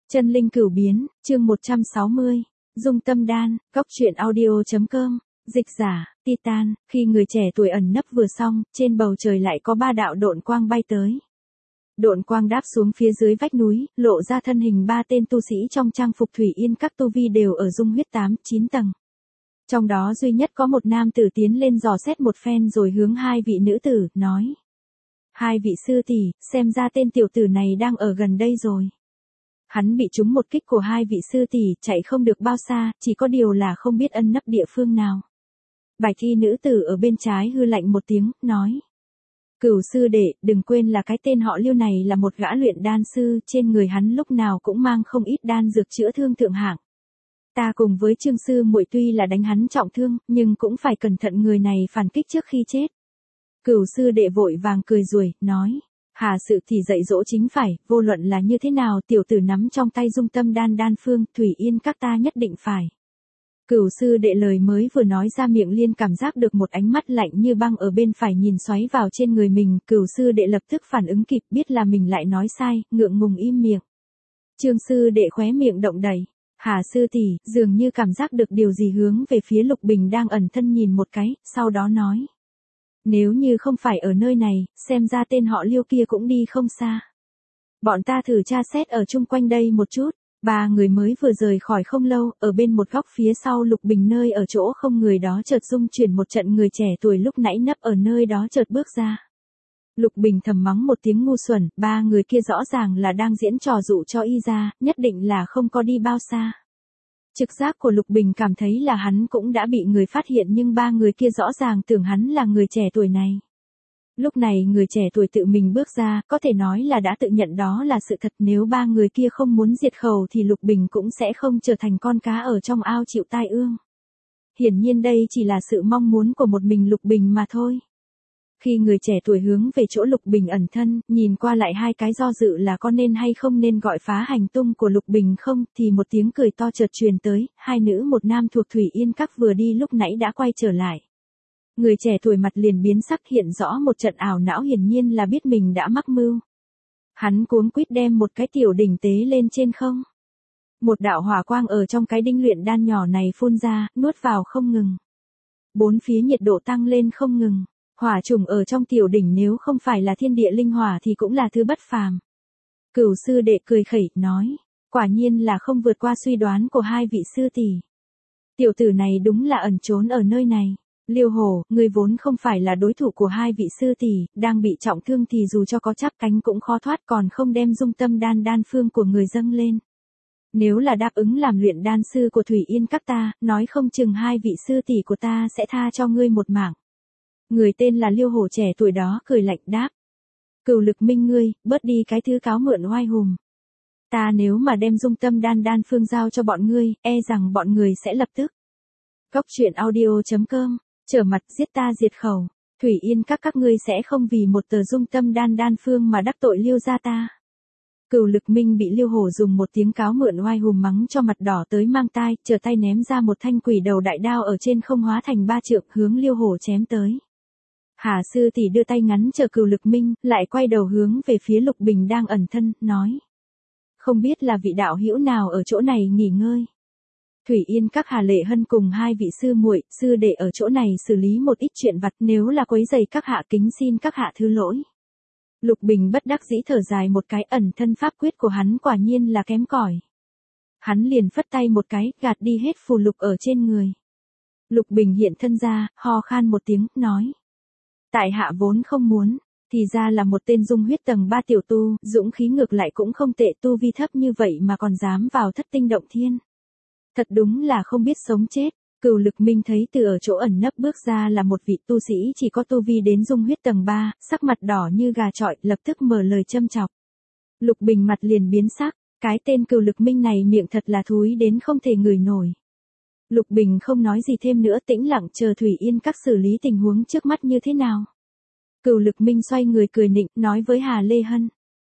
Chân linh cửu biến, chương 160. Dung tâm đan, góc truyện audio.com. Dịch giả, Titan. Khi người trẻ tuổi ẩn nấp vừa xong, trên bầu trời lại có ba đạo độn quang bay tới. Độn quang đáp xuống phía dưới vách núi, lộ ra thân hình ba tên tu sĩ trong trang phục thủy yên, các tu vi đều ở dung huyết 8-9 tầng. Trong đó duy nhất có một nam tử tiến lên dò xét một phen rồi hướng hai vị nữ tử, nói: hai vị sư tỷ, xem ra tên tiểu tử này đang ở gần đây rồi. Hắn bị trúng một kích của hai vị sư tỷ, chạy không được bao xa, chỉ có điều là không biết ân nấp địa phương nào. Bạch y nữ tử ở bên trái hư lạnh một tiếng, nói: Cửu sư đệ, đừng quên là cái tên họ Liêu này là một gã luyện đan sư, trên người hắn lúc nào cũng mang không ít đan dược chữa thương thượng hạng. Ta cùng với Trương sư muội tuy là đánh hắn trọng thương, nhưng cũng phải cẩn thận người này phản kích trước khi chết. Cửu sư đệ vội vàng cười ruồi, nói: Hà sự thì dạy dỗ chính phải, vô luận là như thế nào tiểu tử nắm trong tay dung tâm đan phương, thủy yên các ta nhất định phải. Cửu sư đệ lời mới vừa nói ra miệng liền cảm giác được một ánh mắt lạnh như băng ở bên phải nhìn xoáy vào trên người mình, cửu sư đệ lập tức phản ứng kịp, biết là mình lại nói sai, ngượng ngùng im miệng. Trương sư đệ khóe miệng động đẩy. Hà sư tỷ, dường như cảm giác được điều gì hướng về phía Lục Bình đang ẩn thân nhìn một cái, sau đó nói: Nếu như không phải ở nơi này, xem ra tên họ Liêu kia cũng đi không xa. Bọn ta thử tra xét ở chung quanh đây một chút. Ba người mới vừa rời khỏi không lâu, ở bên một góc phía sau Lục Bình nơi ở chỗ không người đó chợt rung chuyển một trận, người trẻ tuổi lúc nãy nấp ở nơi đó chợt bước ra. Lục Bình thầm mắng một tiếng ngu xuẩn, ba người kia rõ ràng là đang diễn trò dụ cho y ra, nhất định là không có đi bao xa. Trực giác của Lục Bình cảm thấy là hắn cũng đã bị người phát hiện, nhưng ba người kia rõ ràng tưởng hắn là người trẻ tuổi này. Lúc này người trẻ tuổi tự mình bước ra, có thể nói là đã tự nhận đó là sự thật, nếu ba người kia không muốn diệt khẩu thì Lục Bình cũng sẽ không trở thành con cá ở trong ao chịu tai ương. Hiển nhiên đây chỉ là sự mong muốn của một mình Lục Bình mà thôi. Khi người trẻ tuổi hướng về chỗ Lục Bình ẩn thân, nhìn qua lại hai cái do dự là có nên hay không nên gọi phá hành tung của Lục Bình không, thì một tiếng cười to chợt truyền tới, hai nữ một nam thuộc Thủy Yên Các vừa đi lúc nãy đã quay trở lại. Người trẻ tuổi mặt liền biến sắc, hiện rõ một trận ảo não, hiển nhiên là biết mình đã mắc mưu. Hắn cuống quýt đem một cái tiểu đỉnh tế lên trên không. Một đạo hỏa quang ở trong cái đinh luyện đan nhỏ này phun ra, nuốt vào không ngừng. Bốn phía nhiệt độ tăng lên không ngừng. Hỏa trùng ở trong tiểu đỉnh nếu không phải là thiên địa linh hỏa thì cũng là thứ bất phàm. Cửu sư đệ cười khẩy, nói: Quả nhiên là không vượt qua suy đoán của hai vị sư tỷ. Tiểu tử này đúng là ẩn trốn ở nơi này. Liêu Hổ, ngươi vốn không phải là đối thủ của hai vị sư tỷ, đang bị trọng thương thì dù cho có chắp cánh cũng khó thoát, còn không đem dung tâm đan phương của người dâng lên. Nếu là đáp ứng làm luyện đan sư của Thủy Yên Các ta, nói không chừng hai vị sư tỷ của ta sẽ tha cho ngươi một mạng. Người tên là Liêu Hổ trẻ tuổi đó cười lạnh đáp: Cửu Lực Minh ngươi, bớt đi cái thứ cáo mượn oai hùng. Ta nếu mà đem dung tâm đan phương giao cho bọn ngươi, e rằng bọn người sẽ lập tức. Góc truyện audio.com. Trở mặt giết ta diệt khẩu. Thủy Yên các ngươi sẽ không vì một tờ dung tâm đan phương mà đắc tội Liêu gia ta. Cửu Lực Minh bị Liêu Hổ dùng một tiếng cáo mượn oai hùng mắng cho mặt đỏ tới mang tai, trở tay ném ra một thanh quỷ đầu đại đao ở trên không hóa thành ba trượng, hướng Liêu Hổ chém tới. Hà sư tỷ đưa tay ngắn chờ Cửu Lực Minh, lại quay đầu hướng về phía Lục Bình đang ẩn thân, nói: Không biết là vị đạo hữu nào ở chỗ này nghỉ ngơi. Thủy Yên Các Hà Lệ Hân cùng hai vị sư muội, sư đệ ở chỗ này xử lý một ít chuyện vặt, nếu là quấy rầy các hạ kính xin các hạ thứ lỗi. Lục Bình bất đắc dĩ thở dài một cái, ẩn thân pháp quyết của hắn quả nhiên là kém cỏi. Hắn liền phất tay một cái, gạt đi hết phù lục ở trên người. Lục Bình hiện thân ra, ho khan một tiếng, nói: Tại hạ vốn không muốn, thì ra là một tên dung huyết tầng 3 tiểu tu, dũng khí ngược lại cũng không tệ, tu vi thấp như vậy mà còn dám vào thất tinh động thiên. Thật đúng là không biết sống chết. Cửu Lực Minh thấy từ ở chỗ ẩn nấp bước ra là một vị tu sĩ chỉ có tu vi đến dung huyết tầng 3, sắc mặt đỏ như gà chọi, lập tức mở lời châm chọc. Lục Bình mặt liền biến sắc, cái tên Cửu Lực Minh này miệng thật là thúi đến không thể ngửi nổi. Lục Bình không nói gì thêm nữa, tĩnh lặng chờ Thủy Yên Các xử lý tình huống trước mắt như thế nào. Cửu Lực Minh xoay người cười nịnh, nói với Hà Lê Hân: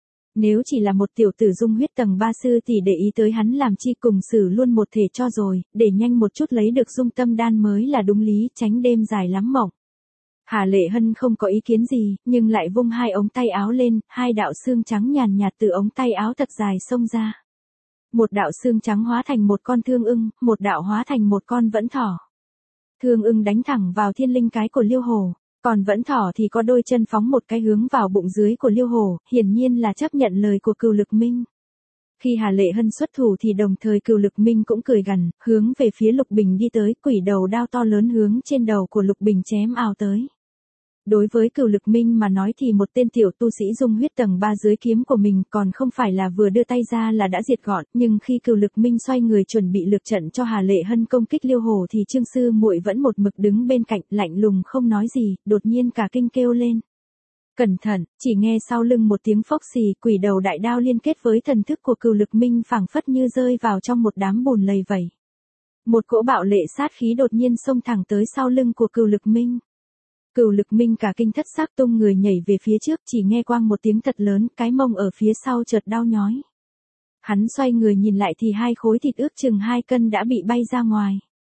Nếu chỉ là một tiểu tử dung huyết tầng 3 sư thì để ý tới hắn làm chi, cùng xử luôn một thể cho rồi, để nhanh một chút lấy được dung tâm đan mới là đúng lý, tránh đêm dài lắm mộng. Hà Lệ Hân không có ý kiến gì, nhưng lại vung hai ống tay áo lên, hai đạo xương trắng nhàn nhạt từ ống tay áo thật dài xông ra. Một đạo xương trắng hóa thành một con thương ưng, một đạo hóa thành một con vẫn thỏ. Thương ưng đánh thẳng vào thiên linh cái của Liêu Hổ, còn vẫn thỏ thì có đôi chân phóng một cái hướng vào bụng dưới của Liêu Hổ, hiển nhiên là chấp nhận lời của Cửu Lực Minh. Khi Hà Lệ Hân xuất thủ thì đồng thời Cửu Lực Minh cũng cười gằn, hướng về phía Lục Bình đi tới, quỷ đầu đao to lớn hướng trên đầu của Lục Bình chém ào tới. Đối với Cửu Lực Minh mà nói thì một tên tiểu tu sĩ dung huyết tầng 3 dưới kiếm của mình còn không phải là vừa đưa tay ra là đã diệt gọn, nhưng khi Cửu Lực Minh xoay người chuẩn bị lược trận cho Hà Lệ Hân công kích Liêu Hổ thì Trương Sư Muội vẫn một mực đứng bên cạnh, lạnh lùng không nói gì, đột nhiên cả kinh kêu lên. Cẩn thận, chỉ nghe sau lưng một tiếng phốc xì, quỷ đầu đại đao liên kết với thần thức của Cửu Lực Minh phảng phất như rơi vào trong một đám bùn lầy vẩy. Một cỗ bạo lệ sát khí đột nhiên xông thẳng tới sau lưng của Cửu Lực Minh. Cửu Lực Minh cả kinh thất xác tung người nhảy về phía trước, chỉ nghe quang một tiếng thật lớn, cái mông ở phía sau chợt đau nhói. Hắn xoay người nhìn lại thì hai khối thịt ước chừng 2 cân đã bị bay ra ngoài.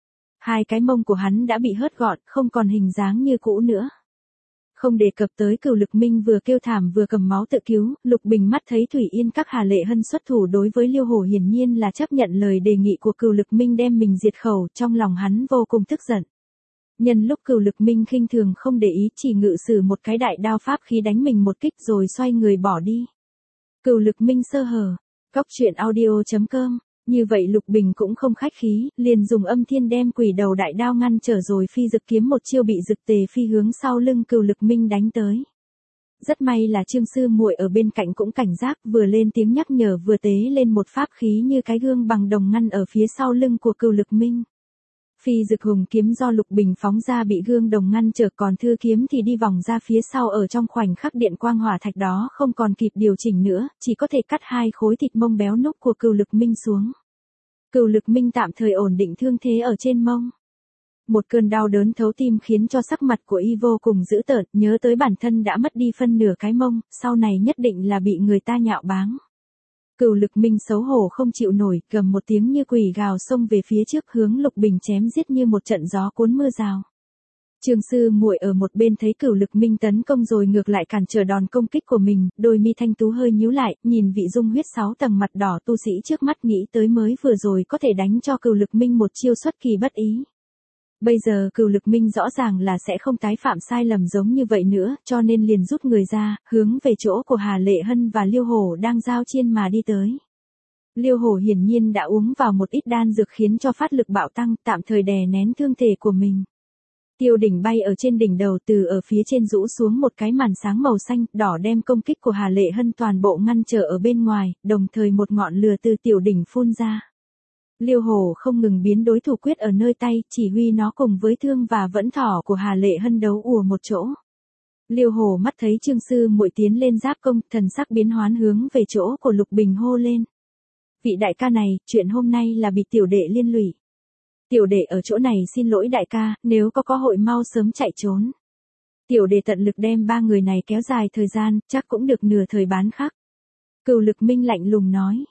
Hai cái mông của hắn đã bị hớt gọn, không còn hình dáng như cũ nữa. Không đề cập tới Cửu Lực Minh vừa kêu thảm vừa cầm máu tự cứu, Lục Bình mắt thấy Thủy Yên các Hà Lệ Hân xuất thủ đối với Liêu Hổ hiển nhiên là chấp nhận lời đề nghị của Cửu Lực Minh đem mình diệt khẩu, trong lòng hắn vô cùng tức giận. Nhân lúc Cửu Lực Minh khinh thường không để ý chỉ ngự sử một cái đại đao pháp khí đánh mình một kích rồi xoay người bỏ đi. Cửu Lực Minh sơ hở. Góc.audio.com. Như vậy Lục Bình cũng không khách khí, liền dùng âm thiên đem quỷ đầu đại đao ngăn trở rồi phi dực kiếm một chiêu bị dực tề phi hướng sau lưng Cửu Lực Minh đánh tới. Rất may là Trương Sư Muội ở bên cạnh cũng cảnh giác, vừa lên tiếng nhắc nhở vừa tế lên một pháp khí như cái gương bằng đồng ngăn ở phía sau lưng của Cửu Lực Minh. Phi dực hùng kiếm do Lục Bình phóng ra bị gương đồng ngăn trở, còn thư kiếm thì đi vòng ra phía sau, ở trong khoảnh khắc điện quang hỏa thạch đó không còn kịp điều chỉnh nữa, chỉ có thể cắt hai khối thịt mông béo núc của Cửu Lực Minh xuống. Cửu Lực Minh tạm thời ổn định thương thế ở trên mông. Một cơn đau đớn thấu tim khiến cho sắc mặt của y vô cùng dữ tợn, nhớ tới bản thân đã mất đi phân nửa cái mông, sau này nhất định là bị người ta nhạo báng. Cửu Lực Minh xấu hổ không chịu nổi, gầm một tiếng như quỷ gào xông về phía trước hướng Lục Bình chém giết như một trận gió cuốn mưa rào. Trương Sư Muội ở một bên thấy Cửu Lực Minh tấn công rồi ngược lại cản trở đòn công kích của mình, đôi mi thanh tú hơi nhíu lại, nhìn vị dung huyết 6 tầng mặt đỏ tu sĩ trước mắt nghĩ tới mới vừa rồi có thể đánh cho Cửu Lực Minh một chiêu xuất kỳ bất ý. Bây giờ Cửu Lực Minh rõ ràng là sẽ không tái phạm sai lầm giống như vậy nữa, cho nên liền rút người ra, hướng về chỗ của Hà Lệ Hân và Liêu Hổ đang giao chiên mà đi tới. Liêu Hổ hiển nhiên đã uống vào một ít đan dược khiến cho phát lực bạo tăng, tạm thời đè nén thương thể của mình. Tiêu đỉnh bay ở trên đỉnh đầu, từ ở phía trên rũ xuống một cái màn sáng màu xanh đỏ đem công kích của Hà Lệ Hân toàn bộ ngăn trở ở bên ngoài, đồng thời một ngọn lửa từ tiểu đỉnh phun ra. Liêu Hổ không ngừng biến đối thủ quyết ở nơi tay, chỉ huy nó cùng với thương và vẫn thỏ của Hà Lệ Hân đấu ùa một chỗ. Liêu Hổ mắt thấy Trương Sư Muội tiến lên giáp công, thần sắc biến hoán hướng về chỗ của Lục Bình hô lên. Vị đại ca này, chuyện hôm nay là bị tiểu đệ liên lụy. Tiểu đệ ở chỗ này xin lỗi đại ca, nếu có cơ hội mau sớm chạy trốn. Tiểu đệ tận lực đem 3 người này kéo dài thời gian, chắc cũng được nửa thời bán khắc. Cửu Lực Minh lạnh lùng nói,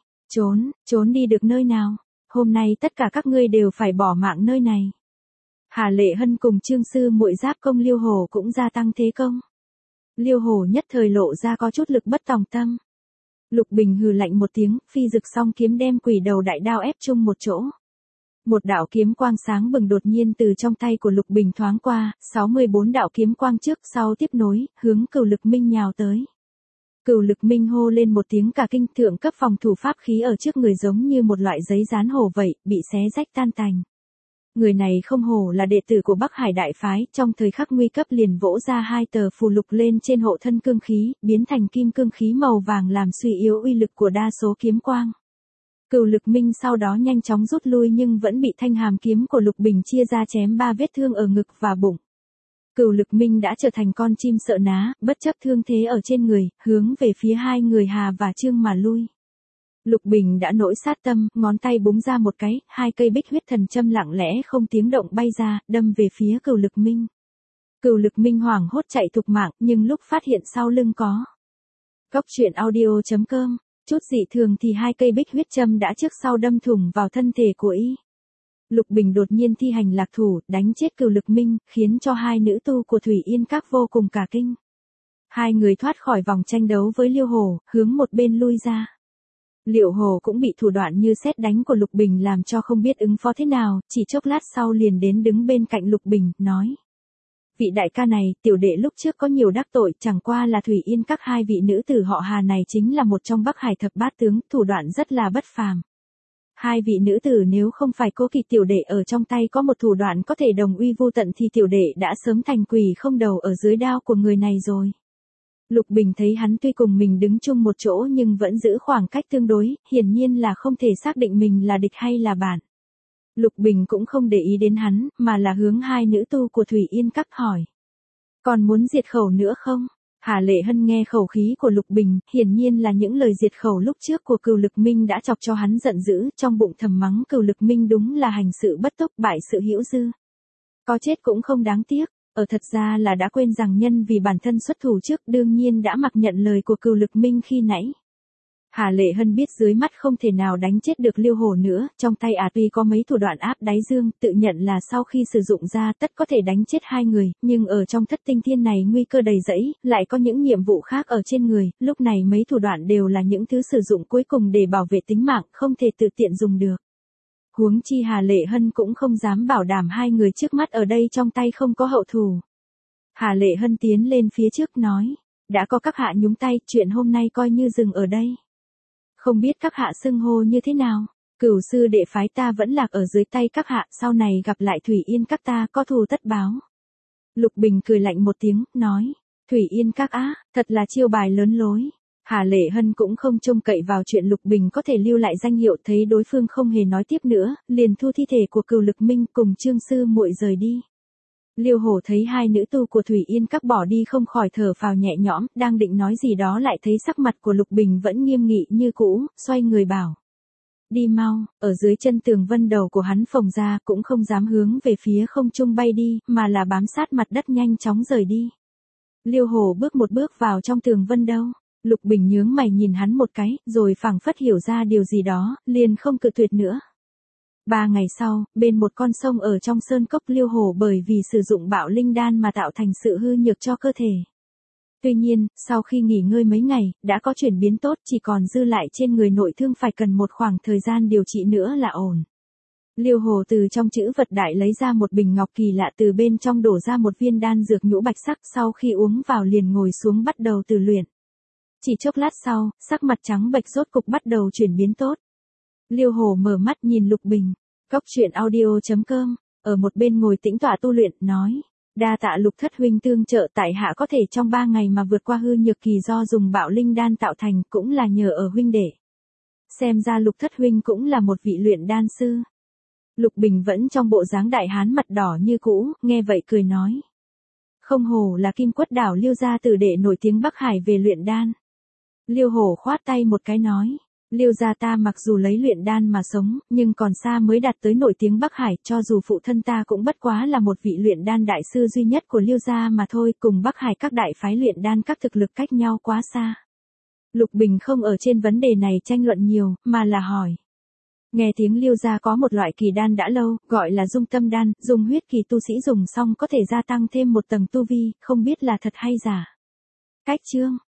trốn đi được nơi nào? Hôm nay tất cả các ngươi đều phải bỏ mạng nơi này. Hà Lệ Hân cùng Trương Sư Muội giáp công Liêu Hổ cũng gia tăng thế công. Liêu Hổ nhất thời lộ ra có chút lực bất tòng tâm. Lục Bình hừ lạnh một tiếng, phi dực song kiếm đem quỷ đầu đại đao ép chung một chỗ. Một đạo kiếm quang sáng bừng đột nhiên từ trong tay của Lục Bình thoáng qua, 64 đạo kiếm quang trước sau tiếp nối, hướng Cửu Lực Minh nhào tới. Cửu Lực Minh hô lên một tiếng cả kinh, thượng cấp phòng thủ pháp khí ở trước người giống như một loại giấy dán hổ vậy, bị xé rách tan tành. Người này không hổ là đệ tử của Bắc Hải Đại Phái, trong thời khắc nguy cấp liền vỗ ra 2 tờ phù lục lên trên hộ thân cương khí, biến thành kim cương khí màu vàng làm suy yếu uy lực của đa số kiếm quang. Cửu Lực Minh sau đó nhanh chóng rút lui nhưng vẫn bị thanh hàm kiếm của Lục Bình chia ra chém 3 vết thương ở ngực và bụng. Cửu Lực Minh đã trở thành con chim sợ ná, bất chấp thương thế ở trên người, hướng về phía 2 người Hà và Trương mà lui. Lục Bình đã nổi sát tâm, ngón tay búng ra một cái, 2 cây bích huyết thần châm lặng lẽ không tiếng động bay ra, đâm về phía Cửu Lực Minh. Cửu Lực Minh hoảng hốt chạy thục mạng, nhưng lúc phát hiện sau lưng có. Góc.audio.com, chút dị thường thì 2 cây bích huyết châm đã trước sau đâm thủng vào thân thể của y. Lục Bình đột nhiên thi hành lạc thủ, đánh chết Cửu Lực Minh, khiến cho 2 nữ tu của Thủy Yên Các vô cùng cả kinh. 2 người thoát khỏi vòng tranh đấu với Liêu Hổ, hướng một bên lui ra. Liệu Hồ cũng bị thủ đoạn như sét đánh của Lục Bình làm cho không biết ứng phó thế nào, chỉ chốc lát sau liền đến đứng bên cạnh Lục Bình, nói. Vị đại ca này, tiểu đệ lúc trước có nhiều đắc tội, chẳng qua là Thủy Yên các hai vị nữ tử họ Hà này chính là một trong Bắc Hải thập bát tướng, thủ đoạn rất là bất phàm. Hai vị nữ tử nếu không phải Cố Kỵ tiểu đệ ở trong tay có một thủ đoạn có thể đồng uy vô tận thì tiểu đệ đã sớm thành quỷ không đầu ở dưới đao của người này rồi. Lục Bình thấy hắn tuy cùng mình đứng chung một chỗ nhưng vẫn giữ khoảng cách tương đối, hiển nhiên là không thể xác định mình là địch hay là bạn. Lục Bình cũng không để ý đến hắn, mà là hướng hai nữ tu của Thủy Yên các hỏi. Còn muốn diệt khẩu nữa không? Hà Lệ Hân nghe khẩu khí của Lục Bình, hiển nhiên là những lời diệt khẩu lúc trước của Cửu Lực Minh đã chọc cho hắn giận dữ, trong bụng thầm mắng Cửu Lực Minh đúng là hành sự bất túc bại sự hữu dư. Có chết cũng không đáng tiếc, thật ra là đã quên rằng nhân vì bản thân xuất thủ trước đương nhiên đã mặc nhận lời của Cửu Lực Minh khi nãy. Hà Lệ Hân biết dưới mắt không thể nào đánh chết được Liêu Hổ nữa, trong tay tuy có mấy thủ đoạn áp đáy dương, tự nhận là sau khi sử dụng ra tất có thể đánh chết hai người, nhưng ở trong Thất Tinh Thiên này nguy cơ đầy rẫy, lại có những nhiệm vụ khác ở trên người, lúc này mấy thủ đoạn đều là những thứ sử dụng cuối cùng để bảo vệ tính mạng, không thể tự tiện dùng được. Huống chi Hà Lệ Hân cũng không dám bảo đảm hai người trước mắt ở đây trong tay không có hậu thủ. Hà Lệ Hân tiến lên phía trước nói, đã có các hạ nhúng tay, chuyện hôm nay coi như dừng ở đây. Không biết các hạ xưng hô như thế nào, Cửu sư đệ phái ta vẫn lạc ở dưới tay các hạ, sau này gặp lại Thủy Yên các ta có thù tất báo. Lục Bình cười lạnh một tiếng, nói, Thủy Yên các á, thật là chiêu bài lớn lối. Hà Lệ Hân cũng không trông cậy vào chuyện Lục Bình có thể lưu lại danh hiệu, thấy đối phương không hề nói tiếp nữa, liền thu thi thể của Cửu Lực Minh cùng Trương sư muội rời đi. Liêu Hổ thấy hai nữ tu của Thủy Yên các bỏ đi không khỏi thở phào nhẹ nhõm, đang định nói gì đó lại thấy sắc mặt của Lục Bình vẫn nghiêm nghị như cũ, xoay người bảo. Đi mau, ở dưới chân tường vân đầu của hắn phồng ra cũng không dám hướng về phía không trung bay đi, mà là bám sát mặt đất nhanh chóng rời đi. Liêu Hổ bước một bước vào trong tường vân đâu. Lục Bình nhướng mày nhìn hắn một cái, rồi phảng phất hiểu ra điều gì đó, liền không cự tuyệt nữa. 3 ngày sau, bên một con sông ở trong sơn cốc, Liêu Hổ bởi vì sử dụng bạo linh đan mà tạo thành sự hư nhược cho cơ thể. Tuy nhiên, sau khi nghỉ ngơi mấy ngày, đã có chuyển biến tốt, chỉ còn dư lại trên người nội thương phải cần một khoảng thời gian điều trị nữa là ổn. Liêu Hổ từ trong chữ vật đại lấy ra một bình ngọc kỳ lạ, từ bên trong đổ ra một viên đan dược nhũ bạch sắc, sau khi uống vào liền ngồi xuống bắt đầu từ luyện. Chỉ chốc lát sau, sắc mặt trắng bệch rốt cục bắt đầu chuyển biến tốt. Liêu Hổ mở mắt nhìn Lục Bình. Cóc truyện audio.com, ở một bên ngồi tĩnh tọa tu luyện, nói. Đa tạ Lục thất huynh tương trợ, tại hạ có thể trong 3 ngày mà vượt qua hư nhược kỳ do dùng bạo linh đan tạo thành, cũng là nhờ ở huynh đệ. Xem ra Lục thất huynh cũng là một vị luyện đan sư. Lục Bình vẫn trong bộ dáng đại hán mặt đỏ như cũ, nghe vậy cười nói. Không hổ là Kim Quất Đảo Liêu gia tử đệ nổi tiếng Bắc Hải về luyện đan. Liêu Hổ khoát tay một cái nói. Liêu gia ta mặc dù lấy luyện đan mà sống, nhưng còn xa mới đạt tới nổi tiếng Bắc Hải, cho dù phụ thân ta cũng bất quá là một vị luyện đan đại sư duy nhất của Liêu gia mà thôi, cùng Bắc Hải các đại phái luyện đan các thực lực cách nhau quá xa. Lục Bình không ở trên vấn đề này tranh luận nhiều, mà là hỏi. Nghe tiếng Liêu gia có một loại kỳ đan đã lâu, gọi là dung tâm đan, dùng huyết kỳ tu sĩ dùng xong có thể gia tăng thêm một tầng tu vi, không biết là thật hay giả. Cách chương